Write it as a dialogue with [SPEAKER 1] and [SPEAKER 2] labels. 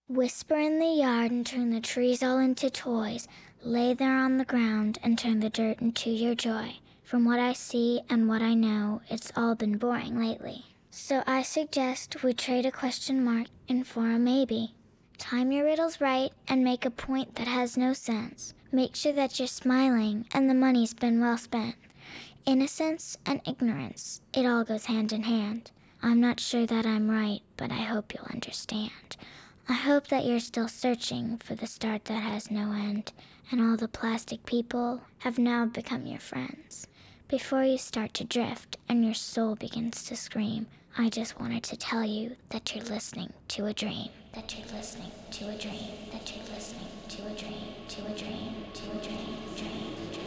[SPEAKER 1] Whisper in the yard and turn the trees all into toys. Lay there on the ground and turn the dirt into your joy. From what I see and what I know, it's all been boring lately. So I suggest we trade a question mark in for a maybe. Time your riddles right and make a point that has no sense. Make sure that you're smiling and the money's been well spent. Innocence and ignorance, it all goes hand in hand. I'm not sure that I'm right, but I hope you'll understand. I hope that you're still searching for the start that has no end, and all the plastic people have now become your friends. Before you start to drift and your soul begins to scream, I just wanted to tell you that you're listening to a dream. That you're listening to a dream. That you're listening to a dream. To a dream. To a dream. Dream. Dream.